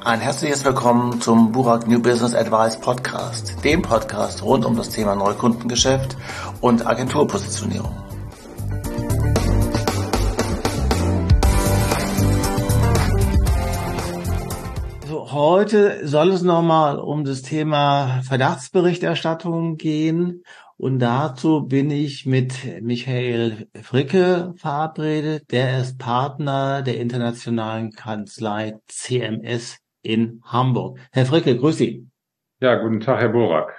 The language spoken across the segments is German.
Ein herzliches Willkommen zum Burak New Business Advice Podcast, dem Podcast rund um das Thema Neukundengeschäft und Agenturpositionierung. Heute soll es nochmal um das Thema Verdachtsberichterstattung gehen und dazu bin ich mit Michael Fricke verabredet. Der ist Partner der internationalen Kanzlei CMS in Hamburg. Herr Fricke, grüß Sie. Ja, guten Tag, Herr Borak.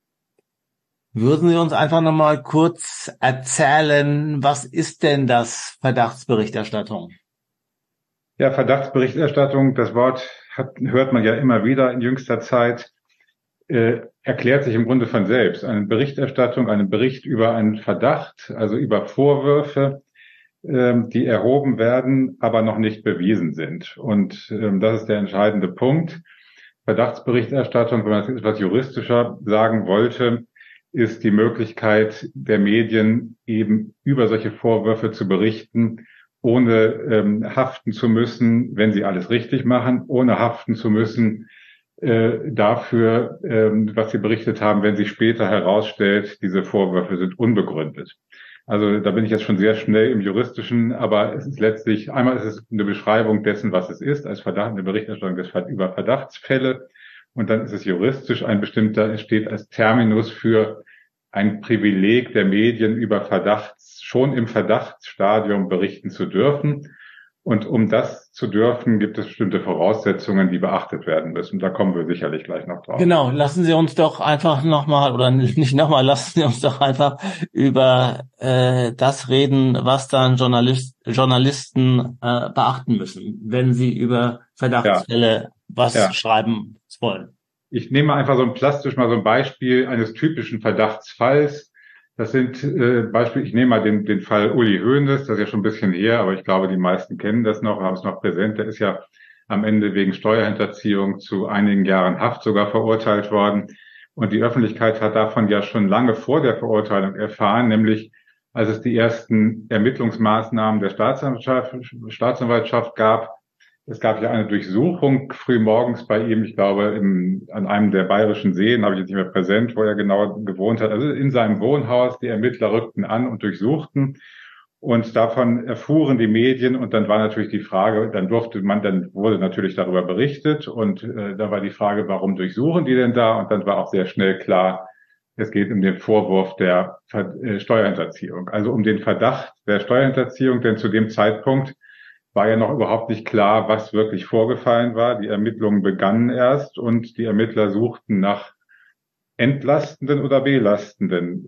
Würden Sie uns einfach nochmal kurz erzählen, was ist denn das Verdachtsberichterstattung? Ja, Verdachtsberichterstattung, das Wort hört man ja immer wieder in jüngster Zeit, erklärt sich im Grunde von selbst. Eine Berichterstattung, einen Bericht über einen Verdacht, also über Vorwürfe, die erhoben werden, aber noch nicht bewiesen sind. Und das ist der entscheidende Punkt. Verdachtsberichterstattung, wenn man es etwas juristischer sagen wollte, ist die Möglichkeit der Medien, eben über solche Vorwürfe zu berichten, ohne haften zu müssen, wenn sie alles richtig machen, ohne haften zu müssen dafür, was sie berichtet haben, wenn sich später herausstellt, diese Vorwürfe sind unbegründet. Also da bin ich jetzt schon sehr schnell im Juristischen, aber es ist letztlich, einmal ist es eine Beschreibung dessen, was es ist, als Verdacht, eine Berichterstattung über Verdachtsfälle, und dann ist es juristisch ein bestimmter, es steht als Terminus für ein Privileg der Medien über schon im Verdachtsstadium berichten zu dürfen. Und um das zu dürfen, gibt es bestimmte Voraussetzungen, die beachtet werden müssen. Da kommen wir sicherlich gleich noch drauf. Genau, lassen Sie uns doch einfach nochmal, oder nicht nochmal, lassen Sie uns doch einfach über das reden, was dann Journalisten beachten müssen, wenn sie über Verdachtsfälle was schreiben wollen. Ich nehme einfach plastisch mal so ein Beispiel eines typischen Verdachtsfalls. Das sind Beispiele, ich nehme mal den Fall Uli Hoeneß, das ist ja schon ein bisschen her, aber ich glaube, die meisten kennen das noch, haben es noch präsent. Der ist ja am Ende wegen Steuerhinterziehung zu einigen Jahren Haft sogar verurteilt worden. Und die Öffentlichkeit hat davon ja schon lange vor der Verurteilung erfahren, nämlich als es die ersten Ermittlungsmaßnahmen der Staatsanwaltschaft gab. Es gab ja eine Durchsuchung frühmorgens bei ihm, ich glaube, an einem der bayerischen Seen, habe ich jetzt nicht mehr präsent, wo er genau gewohnt hat. Also in seinem Wohnhaus, die Ermittler rückten an und durchsuchten. Und davon erfuhren die Medien, und dann war natürlich die Frage, dann wurde natürlich darüber berichtet, und da war die Frage, warum durchsuchen die denn da? Und dann war auch sehr schnell klar, es geht um den Vorwurf der Steuerhinterziehung, also um den Verdacht der Steuerhinterziehung, denn zu dem Zeitpunkt war ja noch überhaupt nicht klar, was wirklich vorgefallen war. Die Ermittlungen begannen erst und die Ermittler suchten nach entlastenden oder belastenden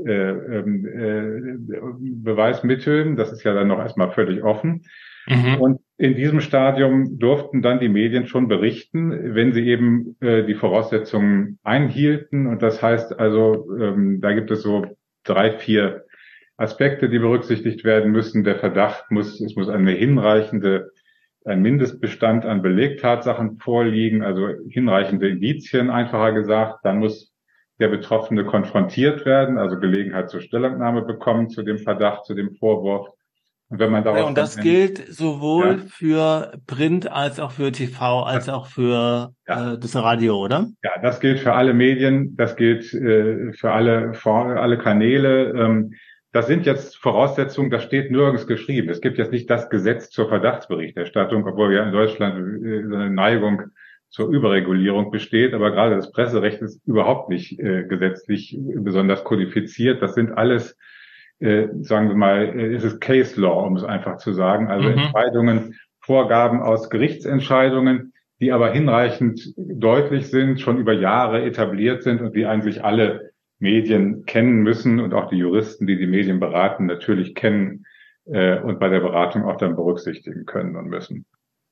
Beweismitteln. Das ist ja dann noch erstmal völlig offen. Mhm. Und in diesem Stadium durften dann die Medien schon berichten, wenn sie eben die Voraussetzungen einhielten. Und das heißt also, da gibt es so 3, 4 Aspekte, die berücksichtigt werden müssen. Der Verdacht es muss ein Mindestbestand an Belegtatsachen vorliegen, also hinreichende Indizien, einfacher gesagt. Dann muss der Betroffene konfrontiert werden, also Gelegenheit zur Stellungnahme bekommen zu dem Verdacht, zu dem Vorwurf. Und wenn man darauf und das gilt sowohl für Print als auch für TV, als auch für das Radio, oder? Ja, das gilt für alle Medien, das gilt für alle Kanäle. Das sind jetzt Voraussetzungen, das steht nirgends geschrieben. Es gibt jetzt nicht das Gesetz zur Verdachtsberichterstattung, obwohl ja in Deutschland eine Neigung zur Überregulierung besteht. Aber gerade das Presserecht ist überhaupt nicht gesetzlich besonders kodifiziert. Das sind alles, sagen wir mal, es ist Case Law, um es einfach zu sagen. Also Entscheidungen, Vorgaben aus Gerichtsentscheidungen, die aber hinreichend deutlich sind, schon über Jahre etabliert sind und die eigentlich alle Medien kennen müssen und auch die Juristen, die Medien beraten, natürlich kennen und bei der Beratung auch dann berücksichtigen können und müssen.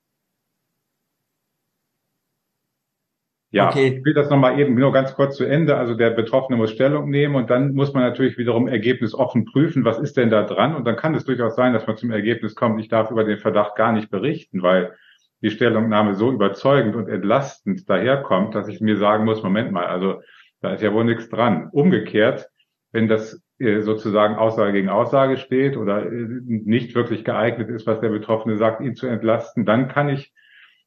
Ja, okay. Ich will das nochmal eben nur ganz kurz zu Ende. Also der Betroffene muss Stellung nehmen und dann muss man natürlich wiederum ergebnisoffen prüfen, was ist denn da dran? Und dann kann es durchaus sein, dass man zum Ergebnis kommt, ich darf über den Verdacht gar nicht berichten, weil die Stellungnahme so überzeugend und entlastend daherkommt, dass ich mir sagen muss, Moment mal, also da ist ja wohl nichts dran. Umgekehrt, wenn das sozusagen Aussage gegen Aussage steht oder nicht wirklich geeignet ist, was der Betroffene sagt, ihn zu entlasten, dann kann ich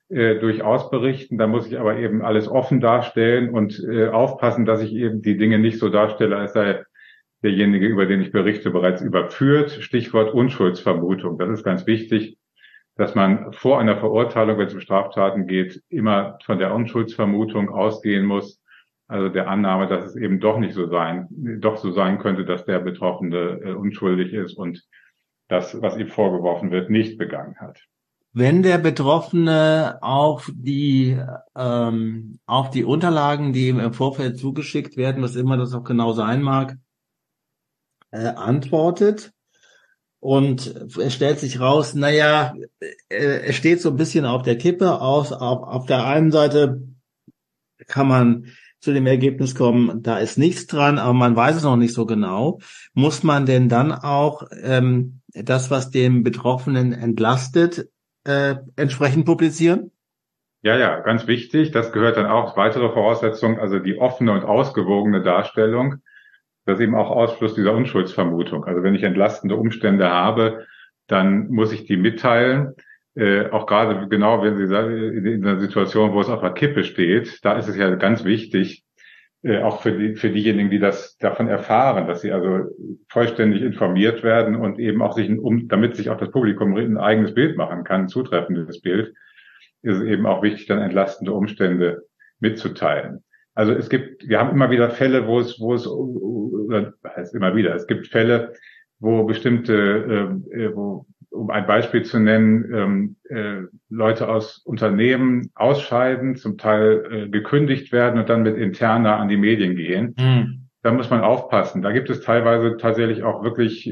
durchaus berichten. Da muss ich aber eben alles offen darstellen und aufpassen, dass ich eben die Dinge nicht so darstelle, als sei derjenige, über den ich berichte, bereits überführt. Stichwort Unschuldsvermutung. Das ist ganz wichtig, dass man vor einer Verurteilung, wenn es um Straftaten geht, immer von der Unschuldsvermutung ausgehen muss. Also der Annahme, dass es eben doch so sein könnte, dass der Betroffene unschuldig ist und das, was ihm vorgeworfen wird, nicht begangen hat. Wenn der Betroffene auf die Unterlagen, die ihm im Vorfeld zugeschickt werden, was immer das auch genau sein mag, antwortet und es stellt sich raus, naja, es steht so ein bisschen auf der Kippe aus. Auf der einen Seite kann man zu dem Ergebnis kommen, da ist nichts dran, aber man weiß es noch nicht so genau. Muss man denn dann auch das, was den Betroffenen entlastet, entsprechend publizieren? Ja, ganz wichtig. Das gehört dann auch als weitere Voraussetzung, also die offene und ausgewogene Darstellung. Das ist eben auch Ausschluss dieser Unschuldsvermutung. Also wenn ich entlastende Umstände habe, dann muss ich die mitteilen. Auch gerade genau, wenn Sie sagen, in einer Situation, wo es auf der Kippe steht, da ist es ja ganz wichtig, auch für diejenigen, die das davon erfahren, dass sie also vollständig informiert werden und eben auch damit sich auch das Publikum ein eigenes Bild machen kann, ein zutreffendes Bild, ist es eben auch wichtig, dann entlastende Umstände mitzuteilen. Also wir haben immer wieder Fälle, es gibt Fälle, wo bestimmte, um ein Beispiel zu nennen, Leute aus Unternehmen ausscheiden, zum Teil gekündigt werden und dann mit Interna an die Medien gehen. Da muss man aufpassen. Da gibt es teilweise tatsächlich auch wirklich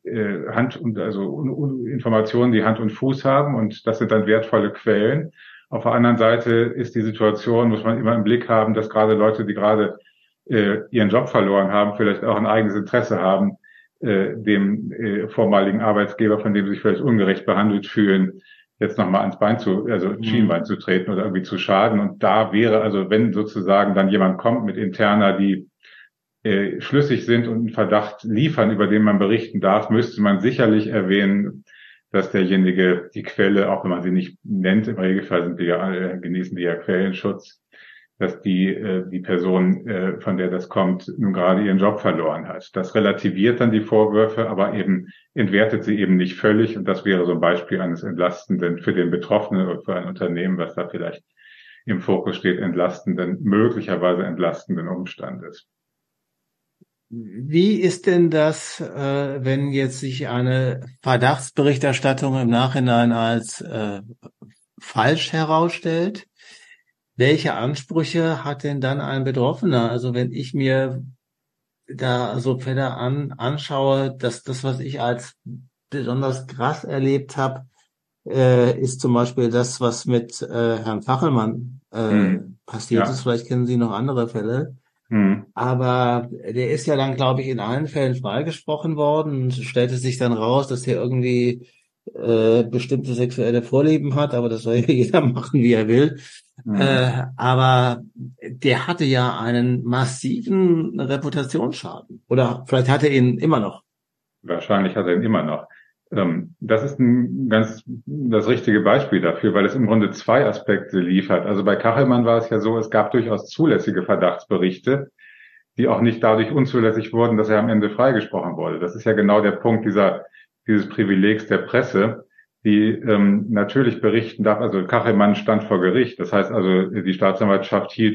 Informationen, die Hand und Fuß haben, und das sind dann wertvolle Quellen. Auf der anderen Seite ist die Situation, muss man immer im Blick haben, dass gerade Leute, die gerade ihren Job verloren haben, vielleicht auch ein eigenes Interesse haben, dem vormaligen Arbeitgeber, von dem sie sich vielleicht ungerecht behandelt fühlen, jetzt nochmal ans Schienbein zu treten oder irgendwie zu schaden. Und da wäre also, wenn sozusagen dann jemand kommt mit Interna, die schlüssig sind und einen Verdacht liefern, über den man berichten darf, müsste man sicherlich erwähnen, dass derjenige die Quelle, auch wenn man sie nicht nennt, im Regelfall genießen die ja Quellenschutz, dass die Person, von der das kommt, nun gerade ihren Job verloren hat. Das relativiert dann die Vorwürfe, aber eben entwertet sie eben nicht völlig. Und das wäre so ein Beispiel eines entlastenden, für den Betroffenen oder für ein Unternehmen, was da vielleicht im Fokus steht, möglicherweise entlastenden Umstandes. Wie ist denn das, wenn jetzt sich eine Verdachtsberichterstattung im Nachhinein als falsch herausstellt? Welche Ansprüche hat denn dann ein Betroffener? Also wenn ich mir da so Fälle anschaue, dass das, was ich als besonders krass erlebt habe, ist zum Beispiel das, was mit Herrn Fachelmann passiert ist. Vielleicht kennen Sie noch andere Fälle. Aber der ist ja dann, glaube ich, in allen Fällen freigesprochen worden und stellte sich dann raus, dass er irgendwie bestimmte sexuelle Vorlieben hat, aber das soll ja jeder machen, wie er will. Aber der hatte ja einen massiven Reputationsschaden. Oder vielleicht hat er ihn immer noch. Wahrscheinlich hat er ihn immer noch. Das ist das richtige Beispiel dafür, weil es im Grunde zwei Aspekte liefert. Also bei Kachelmann war es ja so, es gab durchaus zulässige Verdachtsberichte, die auch nicht dadurch unzulässig wurden, dass er am Ende freigesprochen wurde. Das ist ja genau der Punkt dieses Privilegs der Presse, die natürlich berichten darf. Also Kachelmann stand vor Gericht. Das heißt also, die Staatsanwaltschaft hielt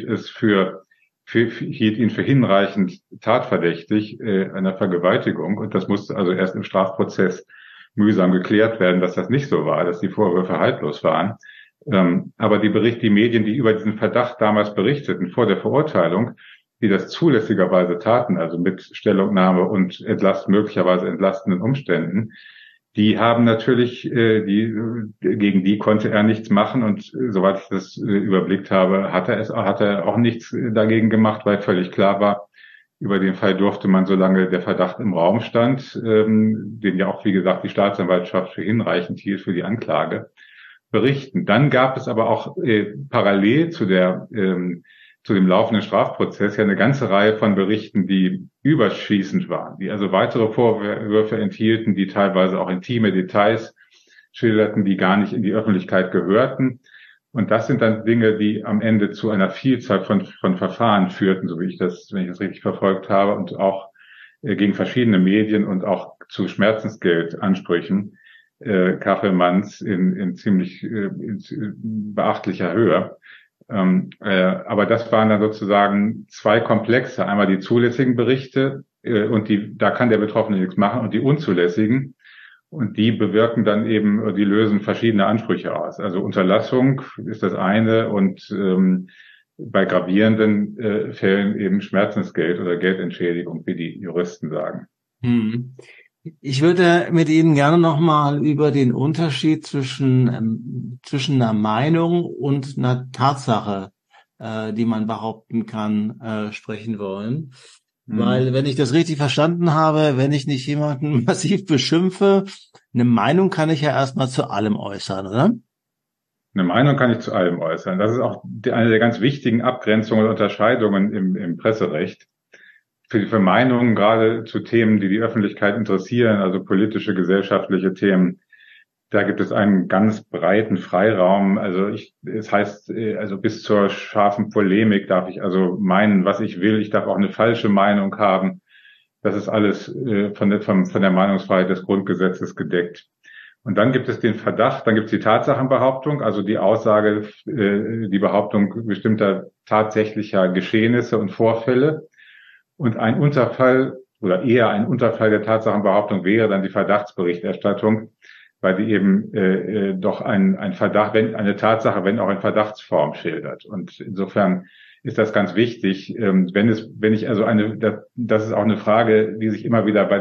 ihn für hinreichend tatverdächtig einer Vergewaltigung. Und das musste also erst im Strafprozess mühsam geklärt werden, dass das nicht so war, dass die Vorwürfe haltlos waren. Aber die Medien, die über diesen Verdacht damals berichteten, vor der Verurteilung, die das zulässigerweise taten, also mit Stellungnahme und möglicherweise entlastenden Umständen, die haben natürlich, gegen die konnte er nichts machen, und soweit ich das überblickt habe, hat er auch nichts dagegen gemacht, weil völlig klar war, über den Fall durfte man, solange der Verdacht im Raum stand, den ja auch, wie gesagt, die Staatsanwaltschaft für hinreichend hielt für die Anklage, berichten. Dann gab es aber auch parallel zu dem laufenden Strafprozess ja eine ganze Reihe von Berichten, die überschießend waren, die also weitere Vorwürfe enthielten, die teilweise auch intime Details schilderten, die gar nicht in die Öffentlichkeit gehörten. Und das sind dann Dinge, die am Ende zu einer Vielzahl von Verfahren führten, so wie ich das, wenn ich das richtig verfolgt habe, und auch gegen verschiedene Medien und auch zu Schmerzensgeldansprüchen Kachelmanns in ziemlich beachtlicher Höhe. Aber das waren dann sozusagen zwei Komplexe. Einmal die zulässigen Berichte, und da kann der Betroffene nichts machen, und die unzulässigen. Und die bewirken dann eben, die lösen verschiedene Ansprüche aus. Also Unterlassung ist das eine, und bei gravierenden Fällen eben Schmerzensgeld oder Geldentschädigung, wie die Juristen sagen. Hm. Ich würde mit Ihnen gerne nochmal über den Unterschied zwischen einer Meinung und einer Tatsache, die man behaupten kann, sprechen wollen. Weil, wenn ich das richtig verstanden habe, wenn ich nicht jemanden massiv beschimpfe, eine Meinung kann ich ja erstmal zu allem äußern, oder? Eine Meinung kann ich zu allem äußern. Das ist auch eine der ganz wichtigen Abgrenzungen und Unterscheidungen im Presserecht. Für Meinungen, gerade zu Themen, die die Öffentlichkeit interessieren, also politische, gesellschaftliche Themen, da gibt es einen ganz breiten Freiraum. Also es heißt, also bis zur scharfen Polemik darf ich also meinen, was ich will. Ich darf auch eine falsche Meinung haben. Das ist alles von der Meinungsfreiheit des Grundgesetzes gedeckt. Und dann gibt es den Verdacht, dann gibt es die Tatsachenbehauptung, also die Aussage, die Behauptung bestimmter tatsächlicher Geschehnisse und Vorfälle. Und ein Unterfall oder eher ein Unterfall der Tatsachenbehauptung wäre dann die Verdachtsberichterstattung, weil die eben doch ein Verdacht, wenn eine Tatsache, wenn auch in Verdachtsform schildert. Und insofern ist das ganz wichtig, das ist auch eine Frage, die sich immer wieder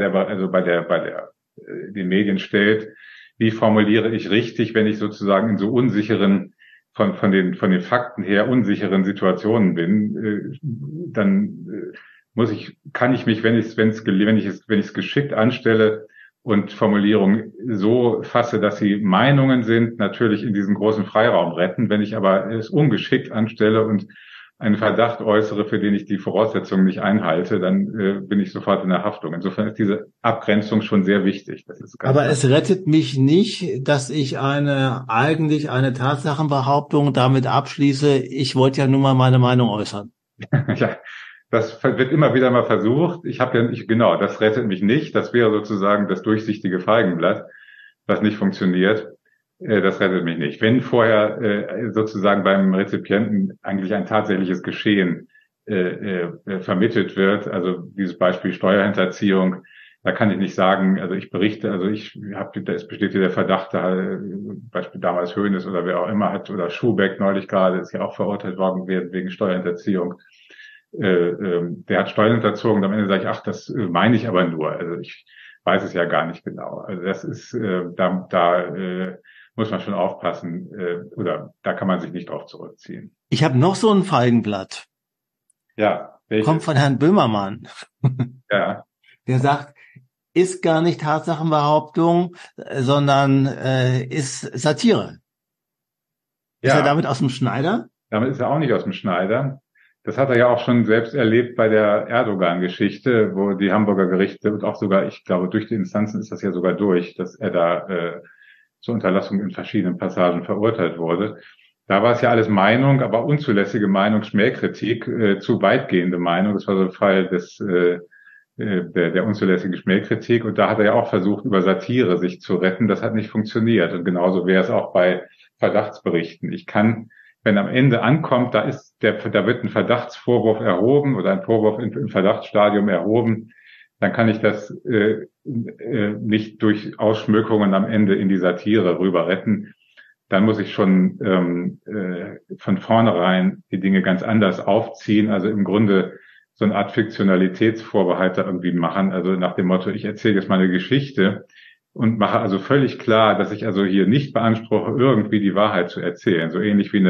den Medien stellt. Wie formuliere ich richtig, wenn ich sozusagen in so unsicheren, von den Fakten her unsicheren Situationen bin, dann kann ich mich, wenn ich es geschickt anstelle und Formulierungen so fasse, dass sie Meinungen sind, natürlich in diesen großen Freiraum retten. Wenn ich aber es ungeschickt anstelle und einen Verdacht äußere, für den ich die Voraussetzungen nicht einhalte, dann bin ich sofort in der Haftung. Insofern ist diese Abgrenzung schon sehr wichtig. Aber es rettet mich nicht, dass ich eigentlich eine Tatsachenbehauptung damit abschließe, ich wollte ja nur mal meine Meinung äußern. Ja, das wird immer wieder mal versucht. Genau, das rettet mich nicht. Das wäre sozusagen das durchsichtige Feigenblatt, was nicht funktioniert. Das rettet mich nicht. Wenn vorher sozusagen beim Rezipienten eigentlich ein tatsächlich Geschehen vermittelt wird, also dieses Beispiel Steuerhinterziehung, da kann ich nicht sagen, also ich berichte, es besteht hier der Verdacht, Beispiel damals Hoeneß oder wer auch immer oder Schubeck neulich gerade, ist ja auch verurteilt worden wegen Steuerhinterziehung. Der hat Steuern hinterzogen, am Ende sage ich, ach, das meine ich aber nur. Also ich weiß es ja gar nicht genau. Also das ist, muss man schon aufpassen, oder da kann man sich nicht drauf zurückziehen. Ich habe noch so ein Feigenblatt. Ja. Welches? Kommt von Herrn Böhmermann. Ja. Der sagt, ist gar nicht Tatsachenbehauptung, sondern ist Satire. Ja. Ist er damit aus dem Schneider? Damit ist er auch nicht aus dem Schneider. Das hat er ja auch schon selbst erlebt bei der Erdogan-Geschichte, wo die Hamburger Gerichte und auch sogar, ich glaube, durch die Instanzen ist das ja sogar durch, dass er da zur Unterlassung in verschiedenen Passagen verurteilt wurde. Da war es ja alles Meinung, aber unzulässige Meinung, Schmähkritik, zu weitgehende Meinung. Das war so ein Fall der unzulässigen Schmähkritik. Und da hat er ja auch versucht, über Satire sich zu retten. Das hat nicht funktioniert. Und genauso wäre es auch bei Verdachtsberichten. Wenn am Ende ankommt, da wird ein Verdachtsvorwurf erhoben oder ein Vorwurf im Verdachtsstadium erhoben, dann kann ich das nicht durch Ausschmückungen am Ende in die Satire rüber retten. Dann muss ich schon von vornherein die Dinge ganz anders aufziehen, also im Grunde so eine Art Fiktionalitätsvorbehalt da irgendwie machen, also nach dem Motto, ich erzähle jetzt mal eine Geschichte und mache also völlig klar, dass ich also hier nicht beanspruche, irgendwie die Wahrheit zu erzählen. So ähnlich wie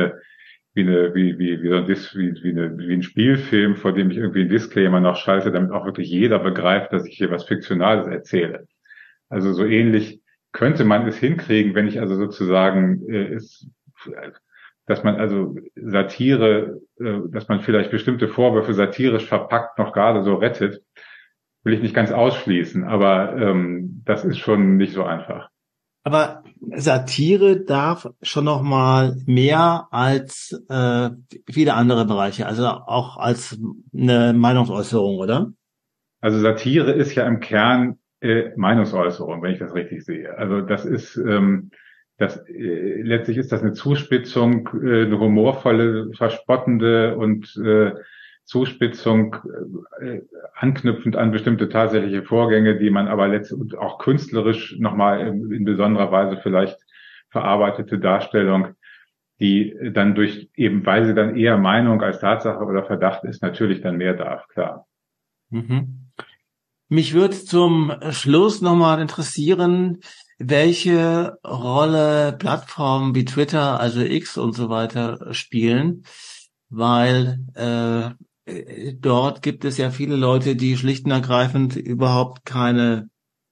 ein Spielfilm, vor dem ich irgendwie einen Disclaimer noch schalte, damit auch wirklich jeder begreift, dass ich hier was Fiktionales erzähle. Also so ähnlich könnte man es hinkriegen, wenn ich also sozusagen dass man also Satire, dass man vielleicht bestimmte Vorwürfe satirisch verpackt noch gerade so rettet, will ich nicht ganz ausschließen, aber das ist schon nicht so einfach. Aber Satire darf schon noch mal mehr als viele andere Bereiche, also auch als eine Meinungsäußerung, oder? Also Satire ist ja im Kern Meinungsäußerung, wenn ich das richtig sehe. Also das ist letztlich ist das eine Zuspitzung, eine humorvolle, verspottende und Zuspitzung anknüpfend an bestimmte tatsächliche Vorgänge, die man aber letztlich auch künstlerisch nochmal in besonderer Weise vielleicht verarbeitete Darstellung, die dann durch eben, weil sie dann eher Meinung als Tatsache oder Verdacht ist, natürlich dann mehr darf, klar. Mhm. Mich würde zum Schluss nochmal interessieren, welche Rolle Plattformen wie Twitter, also X und so weiter spielen, weil dort gibt es ja viele Leute, die schlicht und ergreifend überhaupt keine,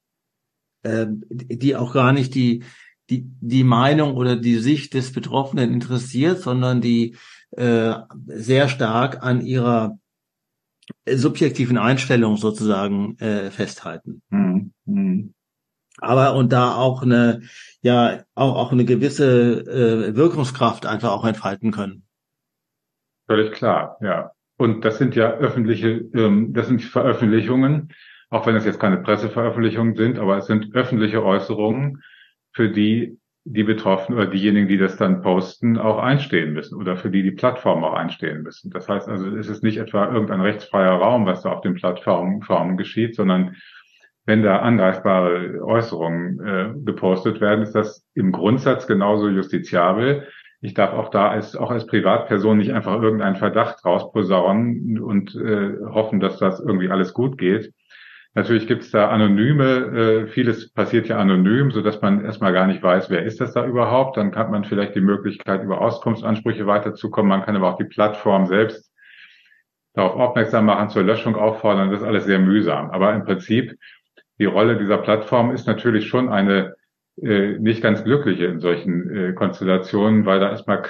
die auch gar nicht die Meinung oder die Sicht des Betroffenen interessiert, sondern die sehr stark an ihrer subjektiven Einstellung sozusagen festhalten. Mhm. Mhm. Aber und da auch eine, ja, auch eine gewisse Wirkungskraft einfach auch entfalten können. Völlig klar, ja. Und das sind ja das sind Veröffentlichungen, auch wenn es jetzt keine Presseveröffentlichungen sind, aber es sind öffentliche Äußerungen, für die die Betroffenen oder diejenigen, die das dann posten, auch einstehen müssen oder für die die Plattformen auch einstehen müssen. Das heißt also, es ist nicht etwa irgendein rechtsfreier Raum, was da auf den Plattformen geschieht, sondern wenn da angreifbare Äußerungen gepostet werden, ist das im Grundsatz genauso justiziabel. Ich darf auch da auch als Privatperson nicht einfach irgendeinen Verdacht rausposaunen und hoffen, dass das irgendwie alles gut geht. Natürlich gibt es da vieles passiert ja anonym, so dass man erstmal gar nicht weiß, wer ist das da überhaupt. Dann hat man vielleicht die Möglichkeit, über Auskunftsansprüche weiterzukommen. Man kann aber auch die Plattform selbst darauf aufmerksam machen, zur Löschung auffordern. Das ist alles sehr mühsam. Aber im Prinzip, die Rolle dieser Plattform ist natürlich schon eine nicht ganz glückliche in solchen Konstellationen, weil da erstmal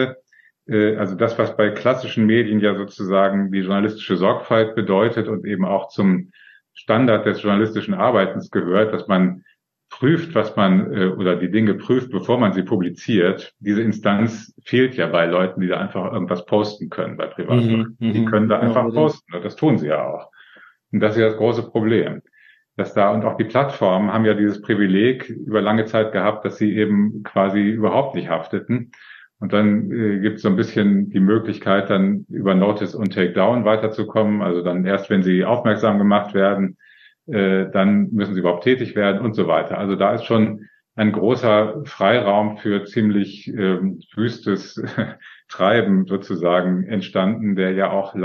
also das, was bei klassischen Medien ja sozusagen die journalistische Sorgfalt bedeutet und eben auch zum Standard des journalistischen Arbeitens gehört, dass man prüft, oder die Dinge prüft, bevor man sie publiziert. Diese Instanz fehlt ja bei Leuten, die da einfach irgendwas posten können, bei Privatleuten. Die können da Ja, einfach unbedingt. posten und das tun sie ja auch. Und das ist ja das große Problem. Und auch die Plattformen haben ja dieses Privileg über lange Zeit gehabt, dass sie eben quasi überhaupt nicht hafteten. Und dann gibt es so ein bisschen die Möglichkeit, dann über Notice und Takedown weiterzukommen. Also dann erst, wenn sie aufmerksam gemacht werden, dann müssen sie überhaupt tätig werden und so weiter. Also da ist schon ein großer Freiraum für ziemlich wüstes Treiben sozusagen entstanden, der ja auch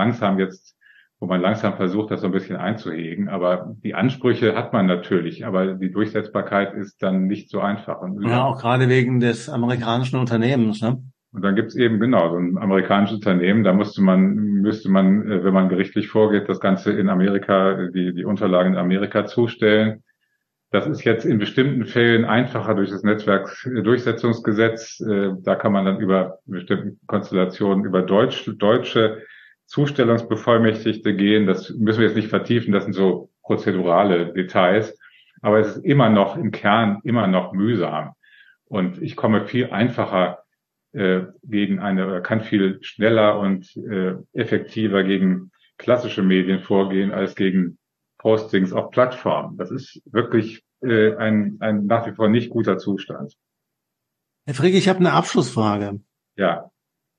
wo man langsam versucht, das so ein bisschen einzuhegen. Aber die Ansprüche hat man natürlich, aber die Durchsetzbarkeit ist dann nicht so einfach und Ja, mühsam. auch gerade wegen des amerikanischen Unternehmens, ne? Und dann gibt's eben genau so ein amerikanisches Unternehmen, da müsste man, wenn man gerichtlich vorgeht, das Ganze in Amerika, die Unterlagen in Amerika zustellen. Das ist jetzt in bestimmten Fällen einfacher durch das Netzwerkdurchsetzungsgesetz. Da kann man dann über bestimmte Konstellationen über deutsche Zustellungsbevollmächtigte gehen. Das müssen wir jetzt nicht vertiefen. Das sind so prozedurale Details. Aber es ist im Kern immer noch mühsam. Und ich komme viel einfacher oder kann viel schneller und effektiver gegen klassische Medien vorgehen als gegen Postings auf Plattformen. Das ist wirklich ein nach wie vor nicht guter Zustand. Herr Fricke, ich habe eine Abschlussfrage. Ja,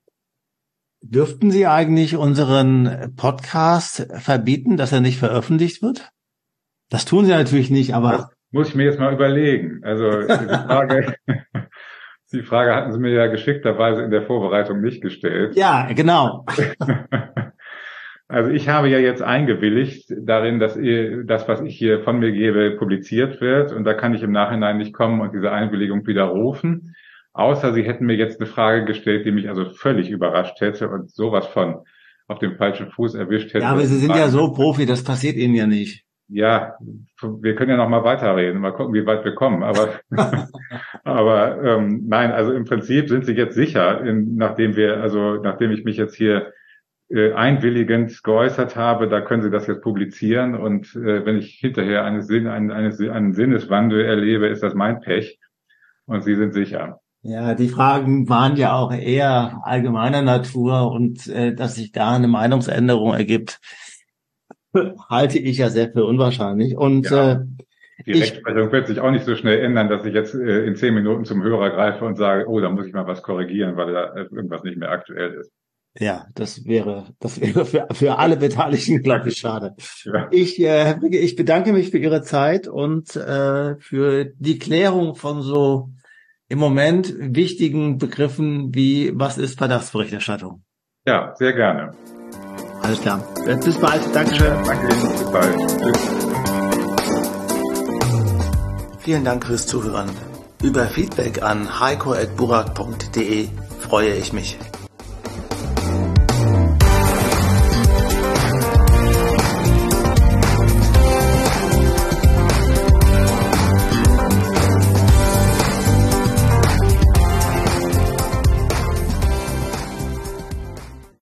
Dürften Sie eigentlich unseren Podcast verbieten, dass er nicht veröffentlicht wird? Das tun Sie natürlich nicht, das aber muss ich mir jetzt mal überlegen. Also die Frage hatten Sie mir ja geschickterweise in der Vorbereitung nicht gestellt. ja, genau. Also ich habe ja jetzt eingewilligt darin, dass das, was ich hier von mir gebe, publiziert wird. Und da kann ich im Nachhinein nicht kommen und diese Einwilligung widerrufen. Außer Sie hätten mir jetzt eine Frage gestellt, die mich also völlig überrascht hätte und sowas von auf dem falschen Fuß erwischt hätte. Ja, aber Sie sind ja so Profi, das passiert Ihnen ja nicht. Ja, wir können ja noch mal weiterreden, mal gucken, wie weit wir kommen. Aber nein, also im Prinzip sind Sie jetzt sicher, nachdem ich mich jetzt hier einwilligend geäußert habe, da können Sie das jetzt publizieren. Und wenn ich hinterher einen Sinneswandel erlebe, ist das mein Pech. und Sie sind sicher. Ja, die Fragen waren ja auch eher allgemeiner Natur und dass sich da eine Meinungsänderung ergibt, halte ich ja sehr für unwahrscheinlich. Und Ja. Die Rechtsprechung wird sich auch nicht so schnell ändern, dass ich jetzt in 10 Minuten zum Hörer greife und sage, oh, da muss ich mal was korrigieren, weil da irgendwas nicht mehr aktuell ist. Ja, das wäre für alle Beteiligten, glaube ich, schade. Ja. Ich bedanke mich für Ihre Zeit und für die Klärung von so im Moment wichtigen Begriffen wie, was ist Verdachtsberichterstattung? Ja, sehr gerne. Alles klar. Bis bald. Dankeschön. Danke Ihnen. Bis bald. Tschüss. Vielen Dank fürs Zuhören. Über Feedback an heiko@burak.de freue ich mich.